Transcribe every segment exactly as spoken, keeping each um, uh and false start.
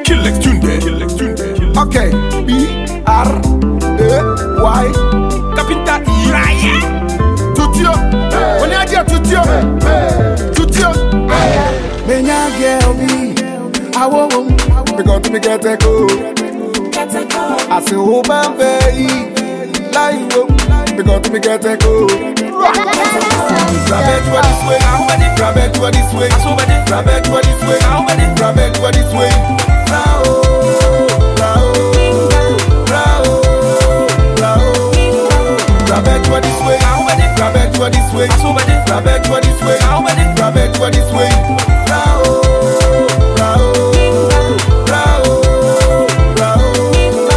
Killex Tunde. Killex Tunde. Okay, B R A Y. Kapinta Iraye. Tutio. When you get tutio. Tutio. Menya girl me. I won't. Because me get a go. I say oh baby. Lie go. Because me get a go. Grab it to this way. Grab it to this way. Grab it to this way. Grab it to this way. Bravo, bravo, bravo, bravo. Grab it to this way. Grab it to this way. Grab it to this way. Grab it to this way. Bravo, bravo, bravo, bravo.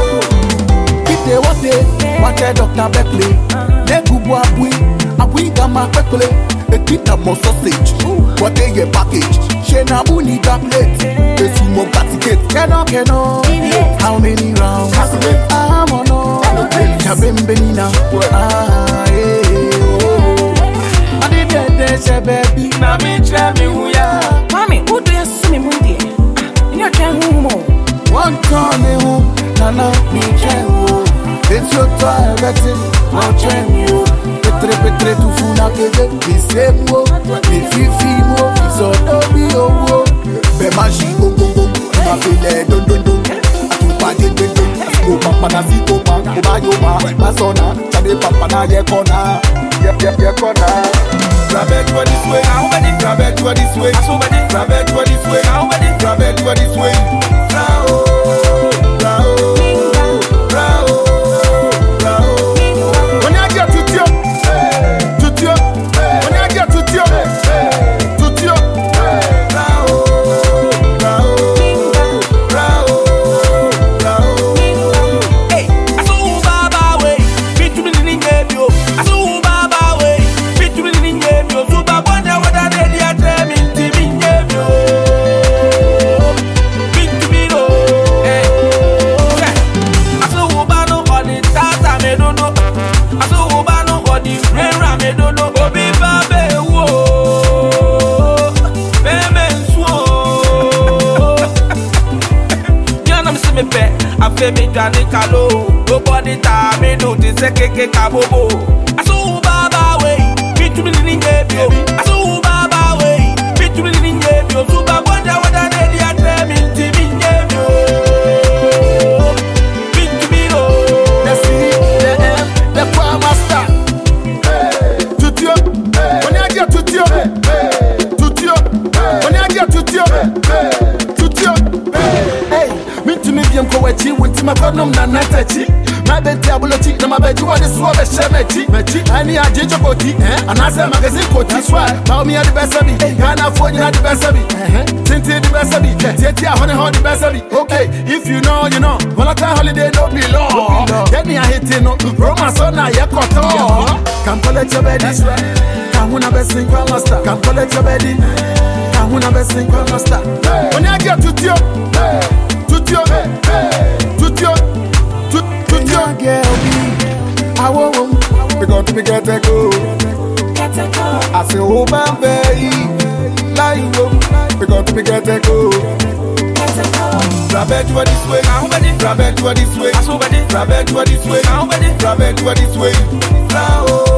Ite wate, wate Doctor Beckley. Negubu abui, abui gama pekule. Ekita mo sausage, wate ye package. Shena buni tablet. Sumo katikate, keno keno. How many rounds? I'm on no. Jabem benina. Ah yeah. I did that that baby. Na me try me uya. Mami, who do you see me mundi? Ah, you try who more? One time me who, na na me try who. It's your time, that's it. I'll try you. Petre petre tu funa kebe. The same wo, the fifi mo. So don't be a wo. Be maji go go go. Ma file don don don. Atupa de de de. Go papa na si go pa. Go ba yo ma. Masona. Chade papa na ye kona. Ye ye ye kona. Grab it to this way. Grab it to this way. Grab it to this way. Grab it to this way. Bravo, bravo, bravo, bravo. When I get to you, to you. When I get to you, to you. Bravo, bravo, bravo, bravo. Hey, I saw Baba way. Fit to me in the I saw Baba way. Fit to me in the so Baba wonder what I did ya tell me to me in the Fit to me no. Hey, I saw Baba on the tata me don't know. I saw Baba on the rain me don't know. Obi Baba wo. Payment wo. Yana me see me pe. I feel me Johnny Kalo. Nobody tell me no this keke kabobo. I saw Baba way. Fit to me in the I saw Baba way. Fit to me in the so Baba wonder what I did ya tell me to me in the Fit to me no. The C, the M, the choir master. Tutio, when I get tutio, tutio, when I get tutio, tutio. Hey, me to me bien kowechi, winti makonum na natachi. My bed diabology, na my bed you want to swab a shemechi, mechi. Any a ginger body, eh? And I say magazine koti swag. Bow me at the best of me, Ghana phone you at the best of me, eh? Tinti the best of me, Tinti a honey honey the best of me. Okay, if you know, you know. Volatile holiday no be law. Get me a hitting no. Roma son na ye koto. Come collect your bed, come una best thing master. Come collect your bed, come una best thing master. When I get to you, to you, to you. Tutio girl me, I won't. Because me get a go. I say oh baby, lie go. Because me get a go. Grab it to this way, grab it to this way, grab it to this way, grab it to this way. Bravo.